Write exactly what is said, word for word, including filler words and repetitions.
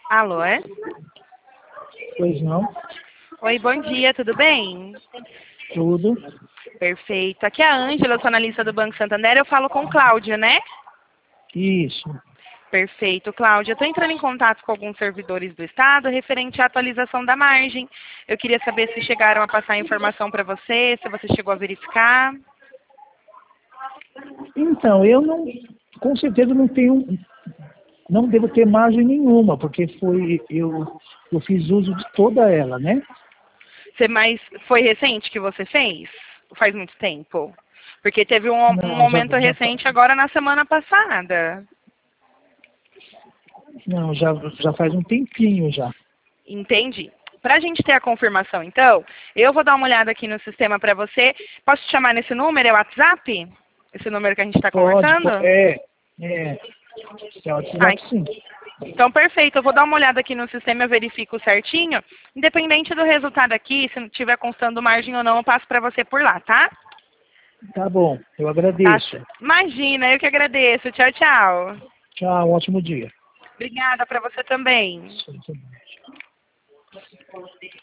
Alô, é? Pois não? Oi, bom dia, tudo bem? Tudo. Perfeito. Aqui é a Ângela, eu sou analista do Banco Santander, eu falo com o Cláudio, né? Isso. Perfeito, Cláudia. Eu estou entrando em contato com alguns servidores do Estado referente à atualização da margem. Eu queria saber se chegaram a passar a informação para você, se você chegou a verificar. Então, eu não, com certeza não tenho, não devo ter margem nenhuma, porque foi, eu, eu fiz uso de toda ela, né? Você mais, foi recente que você fez? Faz muito tempo? Porque teve um, um Não, já, momento já, fa- recente agora na semana passada. não, já, já faz um tempinho já. Entendi. Para a gente ter a confirmação, então, eu vou dar uma olhada aqui no sistema para você. Posso te chamar nesse número? É o WhatsApp? Esse número que a gente está Pode, conversando? po- é, é, é o Ai, WhatsApp sim. então, perfeito. Eu vou dar uma olhada aqui no sistema, eu verifico certinho. Independente do resultado aqui, se não estiver constando margem ou não, eu passo para você por lá, tá? Tá bom, eu Tá. agradeço. Imagina, eu que agradeço. Tchau, tchau. Tchau, ótimo dia. Obrigada para você também.